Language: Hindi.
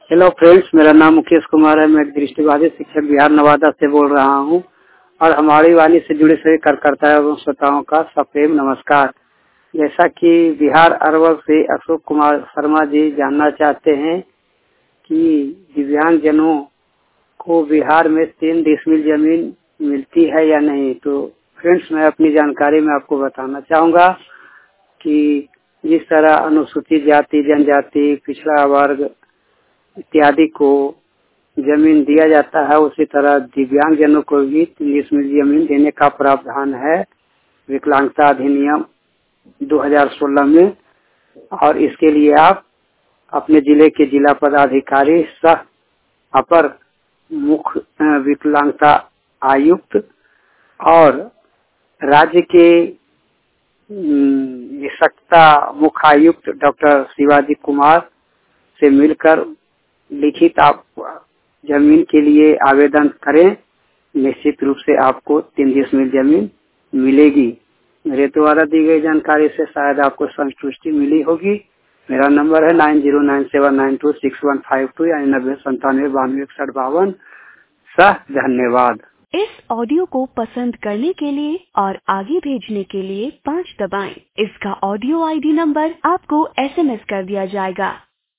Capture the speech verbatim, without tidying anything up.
हेलो फ्रेंड्स, मेरा नाम मुकेश कुमार है। मैं एक दृष्टिबाधित शिक्षक बिहार नवादा से बोल रहा हूं और हमारी वाणी से जुड़े सभी कार्यकर्ता एवं श्रोताओं का सप्रेम नमस्कार। जैसा कि बिहार अरवल से अशोक कुमार शर्मा जी जानना चाहते हैं कि दिव्यांग जनों को बिहार में तीन डिसमिल जमीन मिलती है या नहीं, तो फ्रेंड्स मैं अपनी जानकारी में आपको बताना चाहूँगा कि जिस तरह अनुसूचित जाति, जनजाति, पिछड़ा वर्ग इत्यादि को जमीन दिया जाता है, उसी तरह दिव्यांग जनों को भी तीन डिसमिल जमीन देने का प्रावधान है विकलांगता अधिनियम दो हज़ार सोलह में। और इसके लिए आप अपने जिले के जिला पदाधिकारी सह अपर मुख्य विकलांगता आयुक्त और राज्य के निशक्ता मुख्य आयुक्त डॉक्टर शिवाजी कुमार से मिलकर लिखित आप जमीन के लिए आवेदन करें। निश्चित रूप से आपको तीन डिसमिल जमीन मिलेगी। मेरे द्वारा दी गई जानकारी से शायद आपको संतुष्टि मिली होगी। मेरा नंबर है nine zero nine seven nine two six one five two यानी नब्बे संतानवे बानवे इकसठ बावन। सह धन्यवाद। इस ऑडियो को पसंद करने के लिए और आगे भेजने के लिए पाँच दबाएं। इसका ऑडियो आईडी नंबर आपको एसएमएस कर दिया जाएगा।